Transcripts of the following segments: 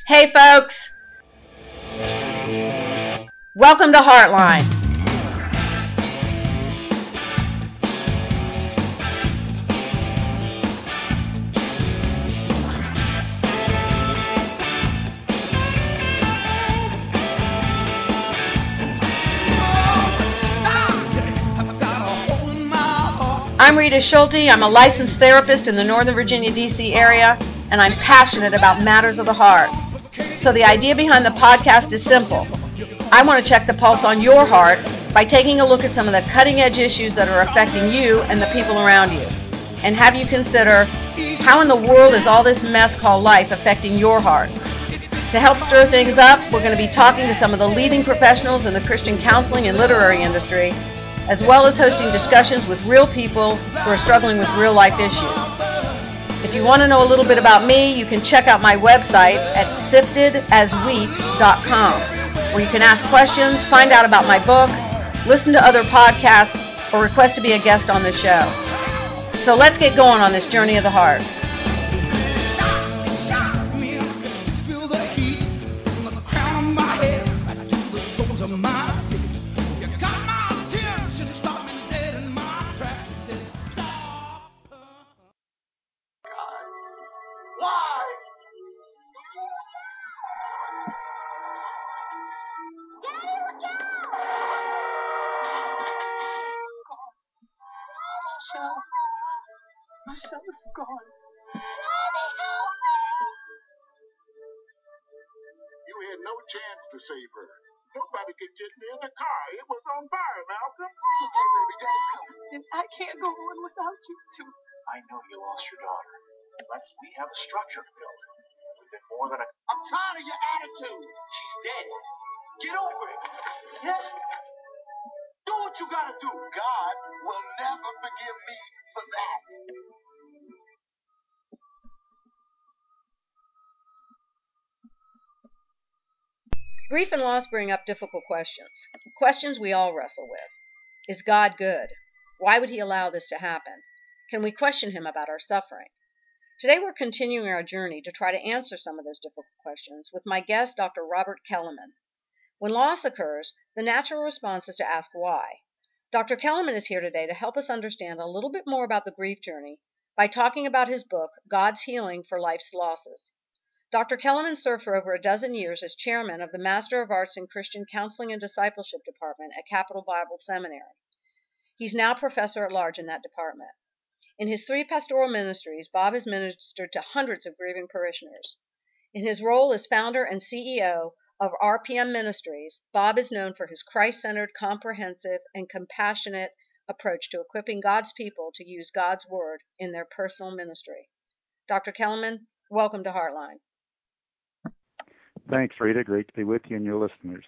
Hey folks, welcome to Heartline. I'm Rita Schulte. I'm a licensed therapist in the Northern Virginia, D.C. area, and I'm passionate about matters of the heart. So the idea behind the podcast is simple. I want to check the pulse on your heart by taking a look at some of the cutting-edge issues that are affecting you and the people around you, and have you consider, how in the world is all this mess called life affecting your heart? To help stir things up, we're going to be talking to some of the leading professionals in the Christian counseling and literary industry, as well as hosting discussions with real people who are struggling with real-life issues. If you want to know a little bit about me, you can check out my website at siftedaswheat.com, where you can ask questions, find out about my book, listen to other podcasts, or request to be a guest on the show. So let's get going on this journey of the heart. My son is gone. You had no chance to save her. Nobody could get near the car. It was on fire, Malcolm. Okay, baby, Daddy's coming. And I can't go on without you two. I know you lost your daughter, but we have a structure to build. We've been more than a... I'm tired of your attitude. She's dead. Get over it. Yeah? Do what you gotta do. God will never forgive me for that. Grief and loss bring up difficult questions we all wrestle with. Is God good? Why would he allow this to happen? Can we question him about our suffering? Today we're continuing our journey to try to answer some of those difficult questions with my guest, Dr. Robert Kelleman. When loss occurs, the natural response is to ask why. Dr. Kelleman is here today to help us understand a little bit more about the grief journey by talking about his book, God's Healing for Life's Losses. Dr. Kelleman served for over a dozen years as chairman of the Master of Arts in Christian Counseling and Discipleship Department at Capital Bible Seminary. He's now professor at large in that department. In his 3 pastoral ministries, Bob has ministered to hundreds of grieving parishioners. In his role as founder and CEO of RPM Ministries, Bob is known for his Christ-centered, comprehensive, and compassionate approach to equipping God's people to use God's Word in their personal ministry. Dr. Kelleman, welcome to Heartline. Thanks, Rita. Great to be with you and your listeners.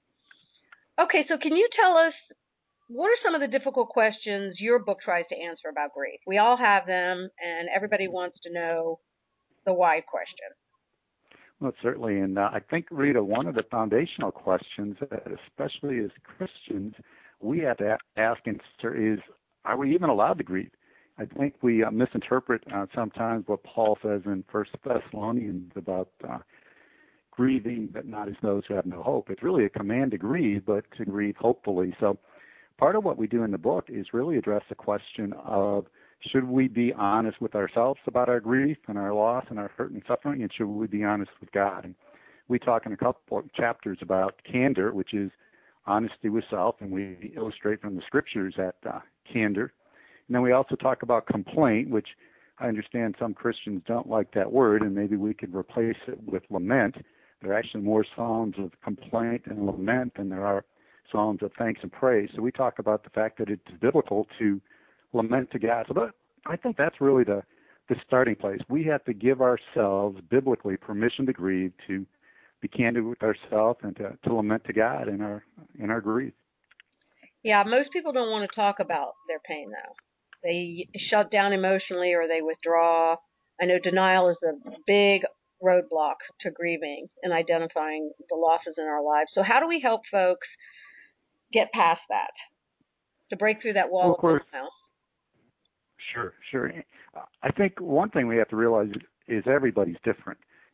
Okay, so can you tell us, what are some of the difficult questions your book tries to answer about grief? We all have them, and everybody wants to know the why question. Well, certainly. And I think, Rita, one of the foundational questions, especially as Christians, we have to ask and answer is, are we even allowed to grieve? I think we misinterpret sometimes what Paul says in 1 Thessalonians about grieving, but not as those who have no hope. It's really a command to grieve, but to grieve hopefully. So part of what we do in the book is really address the question of, should we be honest with ourselves about our grief and our loss and our hurt and suffering, and should we be honest with God? And we talk in a couple of chapters about candor, which is honesty with self, and we illustrate from the scriptures that candor. And then we also talk about complaint, which I understand some Christians don't like that word, and maybe we could replace it with lament. There are actually more psalms of complaint and lament than there are psalms of thanks and praise. So we talk about the fact that it's biblical to lament to God. So I think that's really the starting place. We have to give ourselves biblically permission to grieve, to be candid with ourselves, and to lament to God in our grief. Yeah, most people don't want to talk about their pain, though. They shut down emotionally or they withdraw. I know denial is a big roadblock to grieving and identifying the losses in our lives. So how do we help folks get past that, to break through that wall of denial? Sure. I think one thing we have to realize is everybody's different.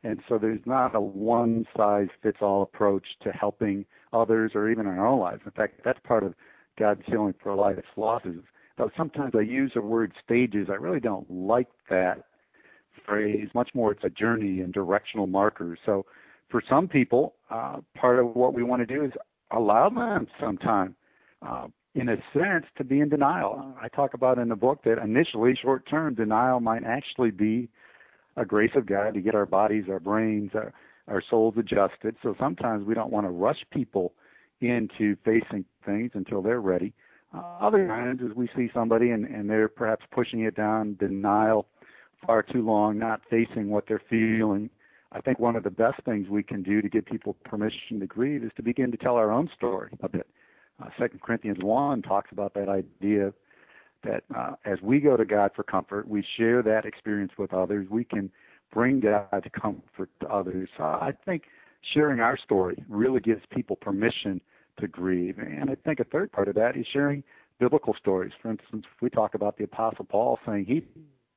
And so there's not a one-size-fits-all approach to helping others or even in our own lives. In fact, that's part of God's healing for life's losses. Though sometimes I use the word stages, I really don't like that phrase. Much more it's a journey and directional markers. So for some people, part of what we want to do is allow them sometime, in a sense, to be in denial. I talk about in the book that initially short-term denial might actually be a grace of God to get our bodies, our brains, our souls adjusted. So sometimes we don't want to rush people into facing things until they're ready. Other times, as we see somebody and they're perhaps pushing it down, denial far too long, not facing what they're feeling, I think one of the best things we can do to give people permission to grieve is to begin to tell our own story a bit. 2 Corinthians 1 talks about that idea that as we go to God for comfort, we share that experience with others. We can bring God's comfort to others. I think sharing our story really gives people permission to grieve. And I think a third part of that is sharing biblical stories. For instance, if we talk about the Apostle Paul saying he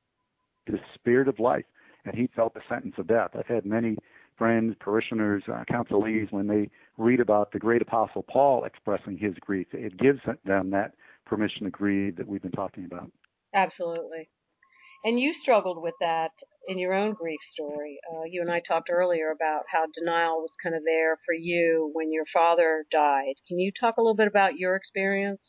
the spirit of life and he felt the sentence of death. I've had many friends, parishioners, counselees, when they read about the great Apostle Paul expressing his grief, it gives them that permission to grieve that we've been talking about. Absolutely. And you struggled with that in your own grief story. You and I talked earlier about how denial was kind of there for you when your father died. Can you talk a little bit about your experience?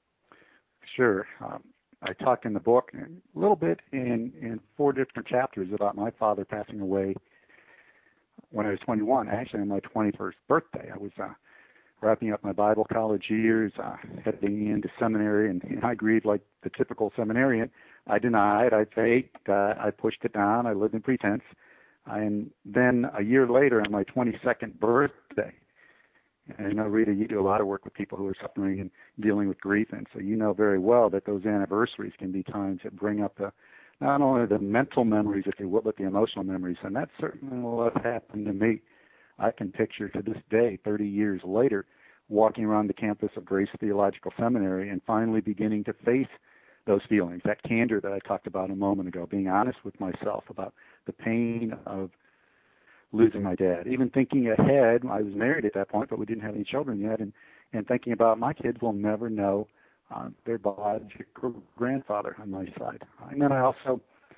Sure. I talk in the book a little bit in 4 different chapters about my father passing away when I was 21, actually on my 21st birthday. I was wrapping up my Bible college years, heading into seminary, and I grieved like the typical seminarian. I denied, I faked, I pushed it down, I lived in pretense. And then a year later, on my 22nd birthday, and I know, Rita, you do a lot of work with people who are suffering and dealing with grief, and so you know very well that those anniversaries can be times that bring up not only the mental memories, if you will, but the emotional memories, and that's certainly what happened to me. I can picture to this day, 30 years later, walking around the campus of Grace Theological Seminary and finally beginning to face those feelings, that candor that I talked about a moment ago, being honest with myself about the pain of losing my dad. Even thinking ahead, I was married at that point, but we didn't have any children yet, and thinking about my kids will never know their biological grandfather on my side. And then I also,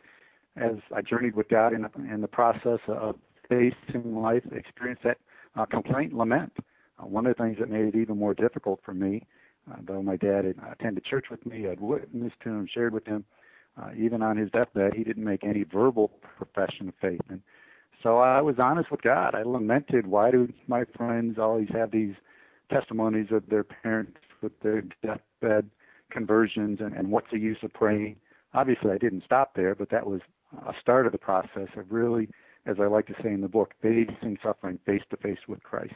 as I journeyed with God in the process of facing life, experienced that complaint and lament. One of the things that made it even more difficult for me, though my dad had attended church with me, I'd witnessed to him, shared with him, even on his deathbed, he didn't make any verbal profession of faith. And so I was honest with God. I lamented, why do my friends always have these testimonies of their parents with their deathbed conversions, and what's the use of praying? Obviously, I didn't stop there, but that was a start of the process of really, as I like to say in the book, facing suffering face to face with Christ.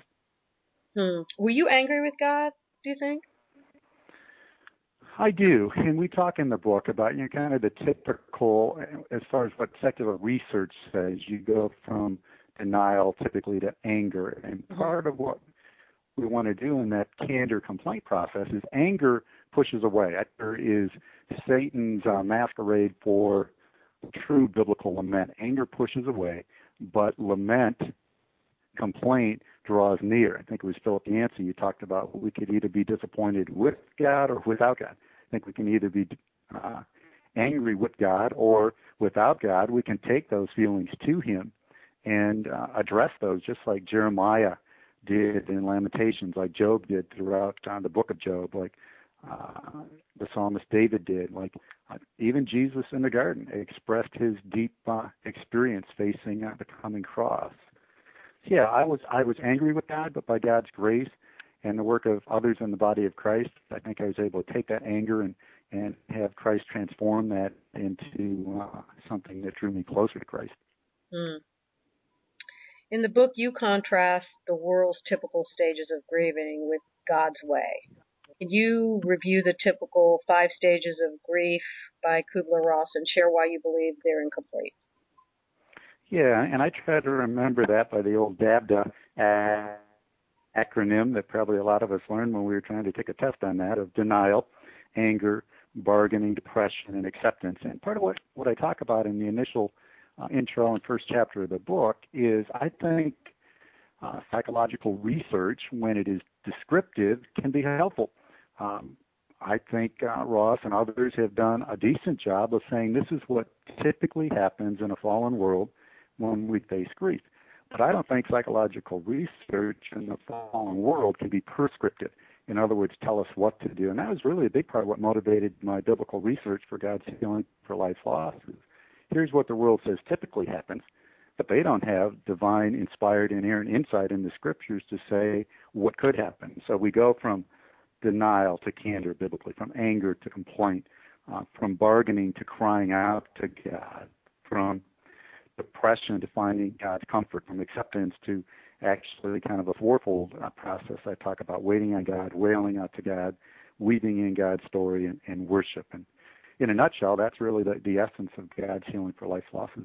Were you angry with God, do you think? I do, and we talk in the book about kind of the typical, as far as what secular research says, you go from denial typically to anger, and part of what we want to do in that candor complaint process is anger pushes away. Anger is Satan's masquerade for true biblical lament. Anger pushes away, but lament, complaint, draws near. I think it was Philip Yancey you talked about. We could either be disappointed with God or without God. I think we can either be angry with God or without God. We can take those feelings to Him and address those, just like Jeremiah did in Lamentations, like Job did throughout the book of Job, like the psalmist David did, like even Jesus in the garden expressed his deep experience facing the coming cross. Yeah, I was angry with God, but by God's grace and the work of others in the body of Christ, I think I was able to take that anger and have Christ transform that into something that drew me closer to Christ. In the book, you contrast the world's typical stages of grieving with God's way. Can you review the typical 5 stages of grief by Kubler-Ross and share why you believe they're incomplete? Yeah, and I try to remember that by the old DABDA acronym that probably a lot of us learned when we were trying to take a test on that, of denial, anger, bargaining, depression, and acceptance. And part of what I talk about in the initial intro and first chapter of the book is I think psychological research, when it is descriptive, can be helpful. I think Ross and others have done a decent job of saying this is what typically happens in a fallen world when we face grief. But I don't think psychological research in the fallen world can be prescriptive. In other words, tell us what to do. And that was really a big part of what motivated my biblical research for God's Healing for Life's Losses. Here's what the world says typically happens, but they don't have divine, inspired, inerrant insight in the scriptures to say what could happen. So we go from denial to candor biblically, from anger to complaint, from bargaining to crying out to God, from depression to finding God's comfort, from acceptance to actually kind of a fourfold process. I talk about waiting on God, wailing out to God, weaving in God's story, and worship. And in a nutshell, that's really the essence of God's Healing for Life's Losses.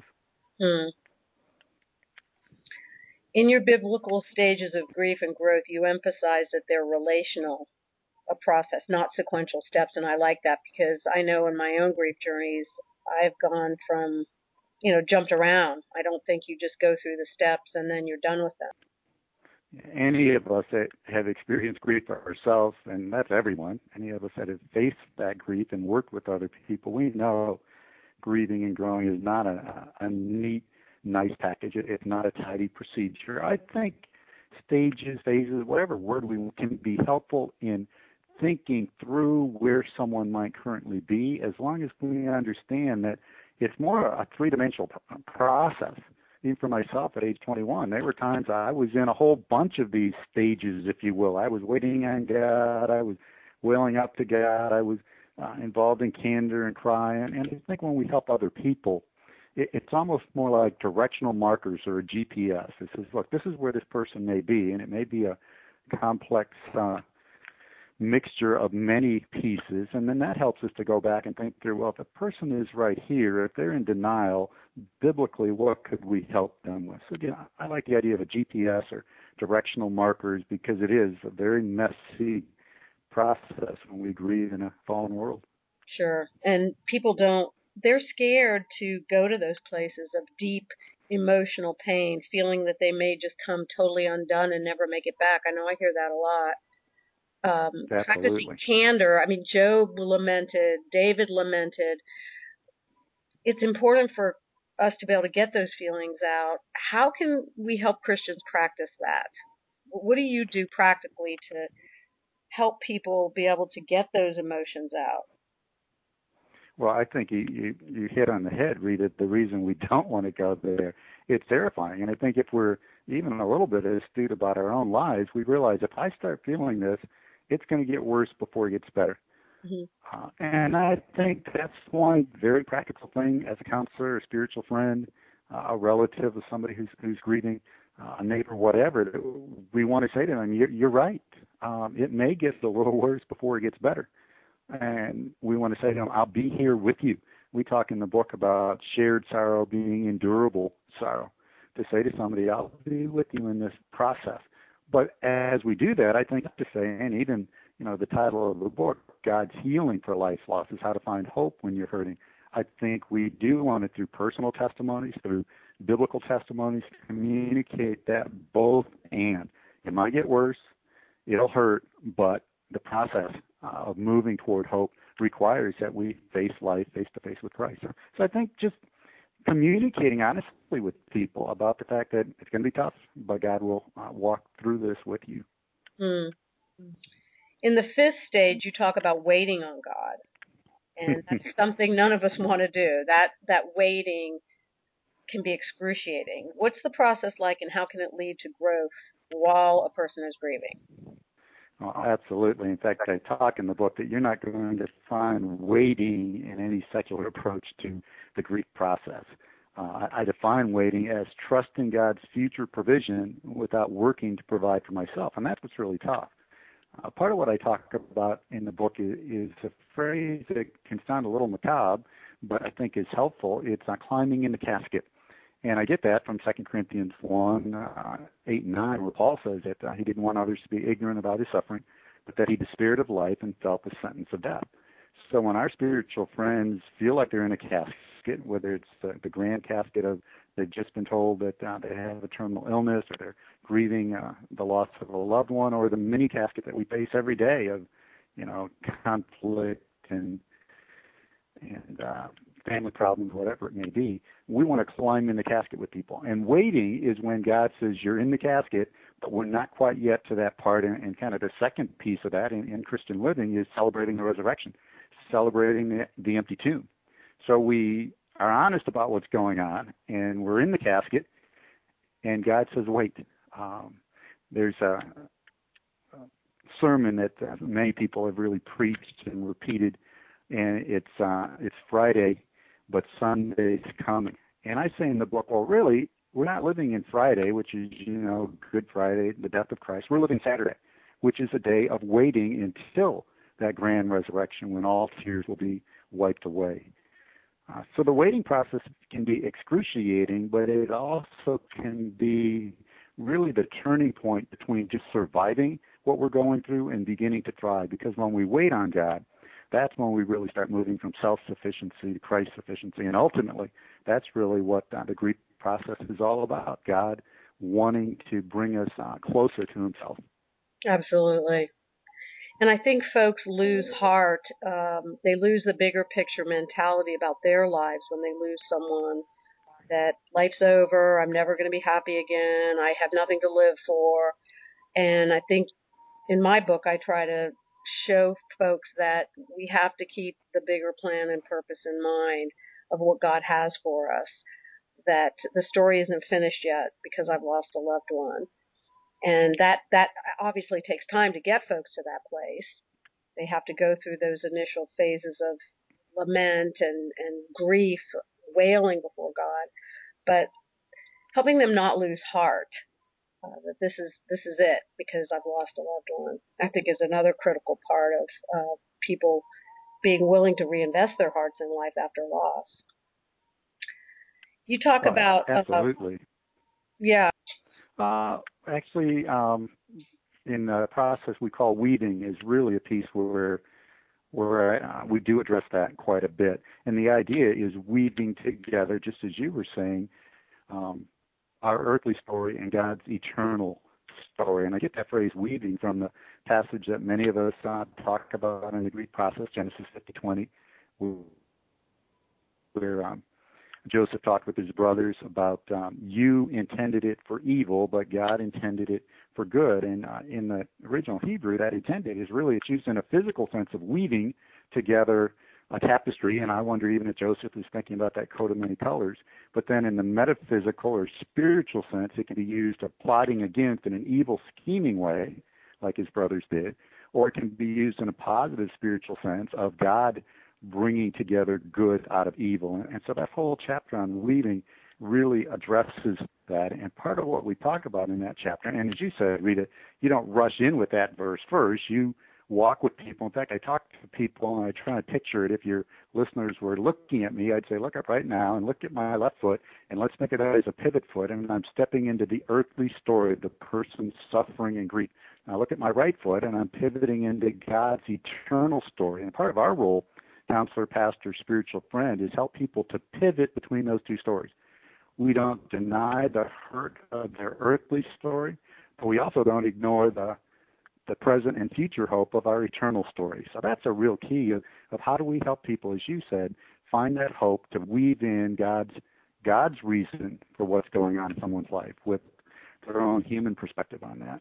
In your biblical stages of grief and growth, you emphasize that they're relational, a process, not sequential steps, and I like that because I know in my own grief journeys, I've gone from, jumped around. I don't think you just go through the steps and then you're done with them. Any of us that have experienced grief ourselves, and that's everyone, any of us that have faced that grief and worked with other people, we know grieving and growing is not a neat, nice package. It's not a tidy procedure. I think stages, phases, whatever word we can be helpful in thinking through where someone might currently be, as long as we understand that it's more a three-dimensional process. Even for myself at age 21, there were times I was in a whole bunch of these stages, if you will. I was waiting on God. I was wailing up to God. I was involved in candor and crying. And I think when we help other people, it's almost more like directional markers or a GPS. It says, look, this is where this person may be, and it may be a complex mixture of many pieces, and then that helps us to go back and think through, well, if a person is right here, if they're in denial, biblically, what could we help them with? So again, I like the idea of a GPS or directional markers because it is a very messy process when we grieve in a fallen world. Sure, and people they're scared to go to those places of deep emotional pain, feeling that they may just come totally undone and never make it back. I know I hear that a lot. Practicing candor. I mean, Job lamented, David lamented. It's important for us to be able to get those feelings out. How can we help Christians practice that? What do you do practically to help people be able to get those emotions out? Well, I think you hit on the head, Rita. The reason we don't want to go there, it's terrifying. And I think if we're even a little bit astute about our own lives, we realize if I start feeling this, it's going to get worse before it gets better. Mm-hmm. And I think that's one very practical thing as a counselor, a spiritual friend, a relative of somebody who's grieving, a neighbor, whatever. We want to say to them, you're right. It may get a little worse before it gets better. And we want to say to them, I'll be here with you. We talk in the book about shared sorrow being endurable sorrow. To say to somebody, I'll be with you in this process. But as we do that, I think to say, and even, the title of the book, God's Healing for Life's Losses, How to Find Hope When You're Hurting. I think we do want to, through personal testimonies, through biblical testimonies, communicate that both and. It might get worse, it'll hurt, but the process of moving toward hope requires that we face life face to face with Christ. So I think just communicating honestly with people about the fact that it's going to be tough, but God will walk through this with you. In the fifth stage, you talk about waiting on God, and that's something none of us want to do. That waiting can be excruciating. What's the process like, and how can it lead to growth while a person is grieving? Oh, absolutely. In fact, I talk in the book that you're not going to find waiting in any secular approach to the grief process. I define waiting as trusting God's future provision without working to provide for myself, and that's what's really tough. Part of what I talk about in the book is a phrase that can sound a little macabre, but I think is helpful. It's climbing in the casket. And I get that from 2 Corinthians 1, 8 and 9, where Paul says that he didn't want others to be ignorant about his suffering, but that he despaired of life and felt the sentence of death. So when our spiritual friends feel like they're in a casket, casket, whether it's the grand casket of they've just been told that they have a terminal illness, or they're grieving the loss of a loved one, or the mini casket that we face every day of, conflict and family problems, whatever it may be. We want to climb in the casket with people. And waiting is when God says you're in the casket, but we're not quite yet to that part. And kind of the second piece of that in Christian living is celebrating the resurrection, celebrating the empty tomb. So we are honest about what's going on, and we're in the casket, and God says, wait. There's a sermon that many people have really preached and repeated, and it's Friday, but Sunday's coming. And I say in the book, well, really, we're not living in Friday, which is, Good Friday, the death of Christ. We're living Saturday, which is a day of waiting until that grand resurrection when all tears will be wiped away. So the waiting process can be excruciating, but it also can be really the turning point between just surviving what we're going through and beginning to thrive. Because when we wait on God, that's when we really start moving from self-sufficiency to Christ-sufficiency. And ultimately, that's really what the grief process is all about, God wanting to bring us closer to himself. Absolutely. And I think folks lose heart. They lose the bigger picture mentality about their lives when they lose someone, that life's over, I'm never going to be happy again, I have nothing to live for. And I think in my book, I try to show folks that we have to keep the bigger plan and purpose in mind of what God has for us, that the story isn't finished yet because I've lost a loved one. And that obviously takes time to get folks to that place. They have to go through those initial phases of lament and grief, wailing before God, but helping them not lose heart, that this is it because I've lost a loved one, I think is another critical part of people being willing to reinvest their hearts in life after loss. You talk about absolutely. Yeah. Actually, in the process we call weeding is really a piece where we do address that quite a bit. And the idea is weaving together, just as you were saying, our earthly story and God's eternal story. And I get that phrase weaving from the passage that many of us talk about in the grief process, Genesis 50:20, where Joseph talked with his brothers about you intended it for evil, but God intended it for good. And in the original Hebrew, that intended is really, it's used in a physical sense of weaving together a tapestry, and I wonder even if Joseph is thinking about that coat of many colors. But then in the metaphysical or spiritual sense, it can be used of plotting against in an evil, scheming way, like his brothers did, or it can be used in a positive spiritual sense of God bringing together good out of evil. And so that whole chapter on weaving really addresses that. And part of what we talk about in that chapter, and as you said, Rita, you don't rush in with that verse first. You walk with people. In fact, I talk to people and I try to picture it. If your listeners were looking at me, I'd say, look up right now and look at my left foot, and let's make it as a pivot foot. And I'm stepping into the earthly story of the person's suffering and grief. Now look at my right foot, and I'm pivoting into God's eternal story. And part of our role, counselor, pastor, spiritual friend, is help people to pivot between those two stories. We don't deny the hurt of their earthly story, but we also don't ignore the present and future hope of our eternal story. So that's a real key of how do we help people, as you said, find that hope to weave in God's reason for what's going on in someone's life with their own human perspective on that.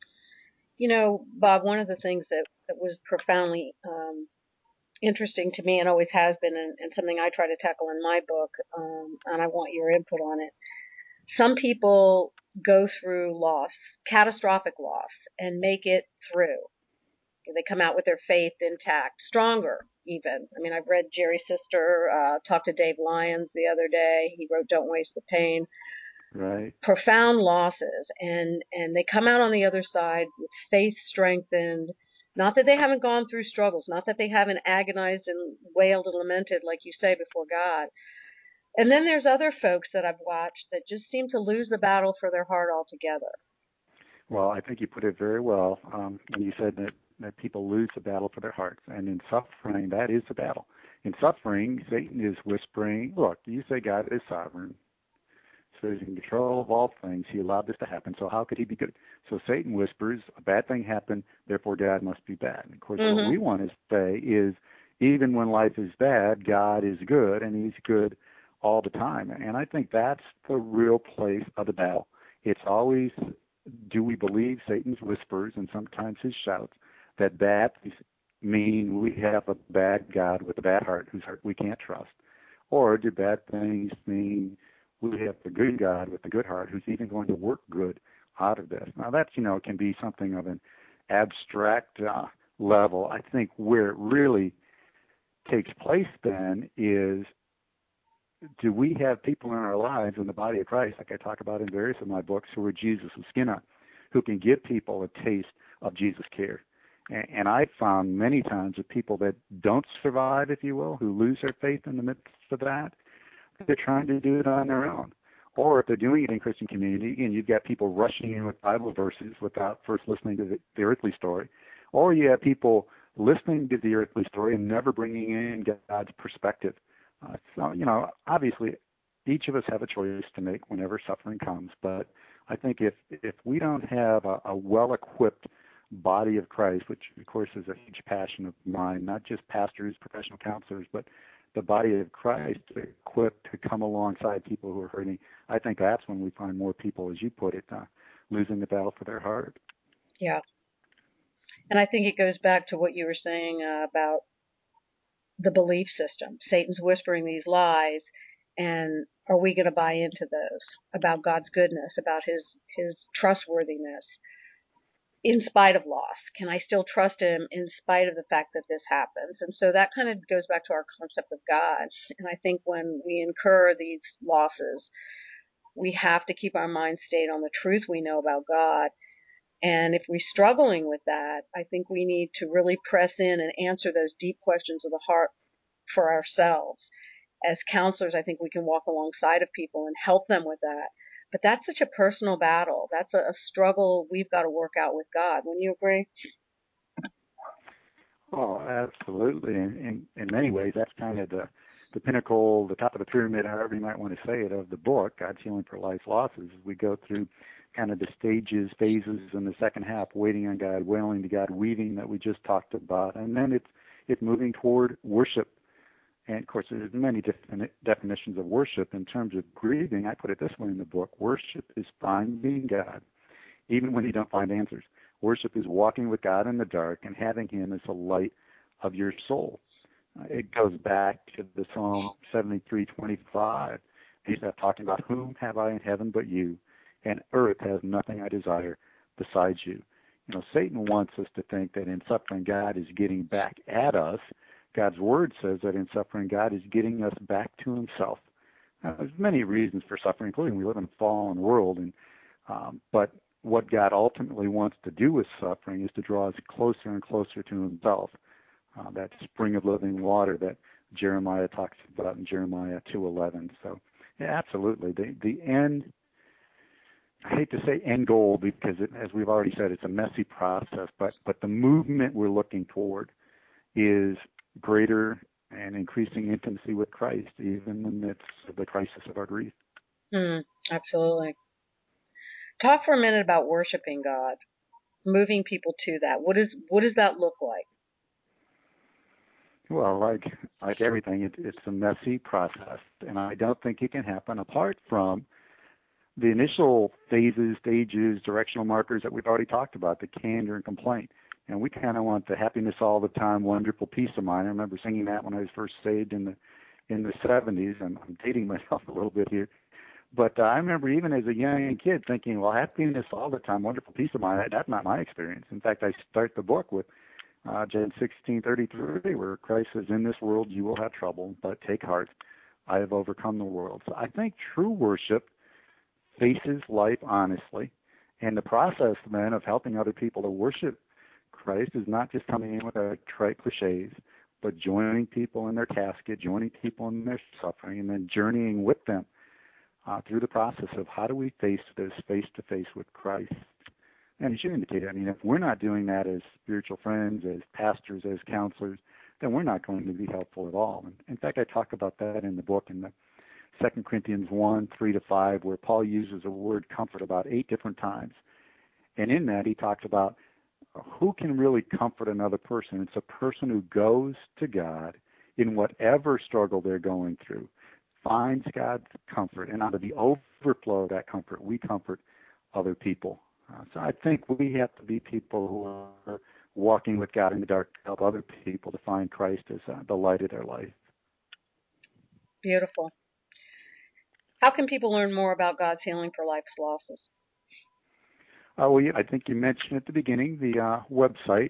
Bob, one of the things that was profoundly interesting to me and always has been, and something I try to tackle in my book, and I want your input on it. Some people go through loss, catastrophic loss, and make it through. They come out with their faith intact, stronger even. I mean, I've read Jerry Sister, talked to Dave Lyons the other day. He wrote Don't Waste the Pain. Right. Profound losses, and they come out on the other side with faith strengthened. Not that they haven't gone through struggles, not that they haven't agonized and wailed and lamented, like you say, before God. And then there's other folks that I've watched that just seem to lose the battle for their heart altogether. Well, I think you put it very well when you said that people lose the battle for their hearts. And in suffering, that is the battle. In suffering, Satan is whispering, look, you say God is sovereign, so he's in control of all things. He allowed this to happen, so how could he be good? So Satan whispers, a bad thing happened, therefore God must be bad. And of course, what we want to say is, even when life is bad, God is good, and he's good all the time. And I think that's the real place of the battle. It's always, do we believe Satan's whispers and sometimes his shouts that bad things mean we have a bad God with a bad heart whose heart we can't trust? Or do bad things mean we have a good God with a good heart who's even going to work good out of this? Now that's, can be something of an abstract level. I think where it really takes place then is, do we have people in our lives in the body of Christ, like I talk about in various of my books, who are Jesus' skin on, who can give people a taste of Jesus' care? And I've found many times that people that don't survive, if you will, who lose their faith in the midst of that, they're trying to do it on their own. Or if they're doing it in Christian community, and you've got people rushing in with Bible verses without first listening to the earthly story, or you have people listening to the earthly story and never bringing in God's perspective. So, obviously, each of us have a choice to make whenever suffering comes. But I think if we don't have a well-equipped body of Christ, which, of course, is a huge passion of mine, not just pastors, professional counselors, but the body of Christ equipped to come alongside people who are hurting, I think that's when we find more people, as you put it, losing the battle for their heart. Yeah. And I think it goes back to what you were saying about the belief system. Satan's whispering these lies, and are we going to buy into those about God's goodness, about his trustworthiness in spite of loss? Can I still trust him in spite of the fact that this happens? And so that kind of goes back to our concept of God. And I think when we incur these losses, we have to keep our mind stayed on the truth we know about God. And if we're struggling with that, I think we need to really press in and answer those deep questions of the heart for ourselves. As counselors, I think we can walk alongside of people and help them with that. But that's such a personal battle. That's a struggle we've got to work out with God. Wouldn't you agree? Oh, absolutely. In many ways, that's kind of the pinnacle, the top of the pyramid, however you might want to say it, of the book, God's Healing for Life's Losses. We go through kind of the stages, phases in the second half, waiting on God, wailing to God, weaving that we just talked about. And then it's moving toward worship. And, of course, there's many different definitions of worship. In terms of grieving, I put it this way in the book: worship is finding God, even when you don't find answers. Worship is walking with God in the dark and having him as the light of your soul. It goes back to the Psalm 73:25. He's talking about, whom have I in heaven but you, and earth has nothing I desire besides you. Satan wants us to think that in suffering God is getting back at us. God's word says that in suffering God is getting us back to himself. Now, there's many reasons for suffering, including we live in a fallen world, but what God ultimately wants to do with suffering is to draw us closer and closer to himself. That spring of living water that Jeremiah talks about in Jeremiah 2:11. So, yeah, absolutely. The end, I hate to say end goal because, as we've already said, it's a messy process, but the movement we're looking toward is greater and increasing intimacy with Christ, even in the midst of the crisis of our grief. Absolutely. Talk for a minute about worshiping God, moving people to that. What does that look like? Well, like everything, it's a messy process, and I don't think it can happen apart from the initial phases, stages, directional markers that we've already talked about, the candor and complaint. And we kind of want the happiness all the time, wonderful peace of mind. I remember singing that when I was first saved in the 70s, and I'm dating myself a little bit here. But I remember even as a young kid thinking, well, happiness all the time, wonderful peace of mind. That's not my experience. In fact, I start the book with John 16:33, where Christ says, in this world you will have trouble, but take heart, I have overcome the world. So I think true worship faces life honestly. And the process, then, of helping other people to worship Christ is not just coming in with trite cliches, but joining people in their casket, joining people in their suffering, and then journeying with them through the process of how do we face this face-to-face with Christ. And as you indicated, if we're not doing that as spiritual friends, as pastors, as counselors, then we're not going to be helpful at all. And in fact, I talk about that in the book in the 2 Corinthians 1:3-5, where Paul uses the word comfort about 8 different times. And in that, he talks about who can really comfort another person. It's a person who goes to God in whatever struggle they're going through, finds God's comfort, and out of the overflow of that comfort, we comfort other people. So I think we have to be people who are walking with God in the dark to help other people to find Christ as the light of their life. Beautiful. How can people learn more about God's healing for life's losses? I think you mentioned at the beginning the website,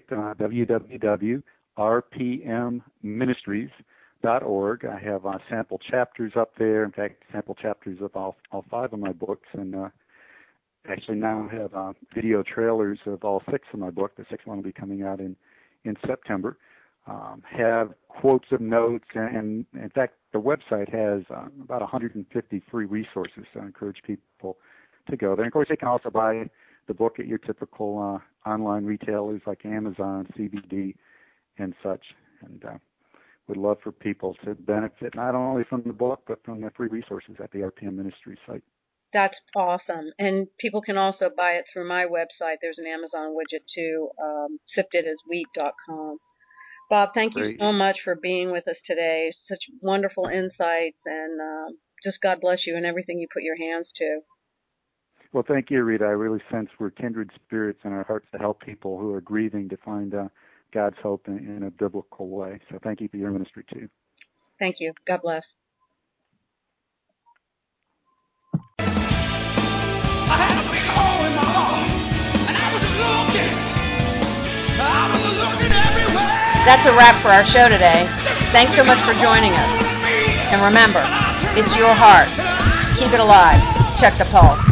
www.rpmministries.org. I have sample chapters up there. In fact, sample chapters of all 5 of my books, and actually now have video trailers of all 6 of my book. The 6th one will be coming out in September. Have quotes of notes, and in fact, the website has about 150 free resources. So I encourage people to go there. And of course, they can also buy the book at your typical online retailers like Amazon, CBD, and such. And would love for people to benefit not only from the book, but from the free resources at the RPM Ministries site. That's awesome. And people can also buy it through my website. There's an Amazon widget too, siftedaswheat.com. Bob, thank you so much for being with us today. Such wonderful insights, and just God bless you and everything you put your hands to. Well, thank you, Rita. I really sense we're kindred spirits in our hearts to help people who are grieving to find God's hope in a biblical way. So thank you for your ministry, too. Thank you. God bless. I had a big hole in my heart, and I was looking everywhere. That's a wrap for our show today. Thanks so much for joining us. And remember, it's your heart. Keep it alive. Check the pulse.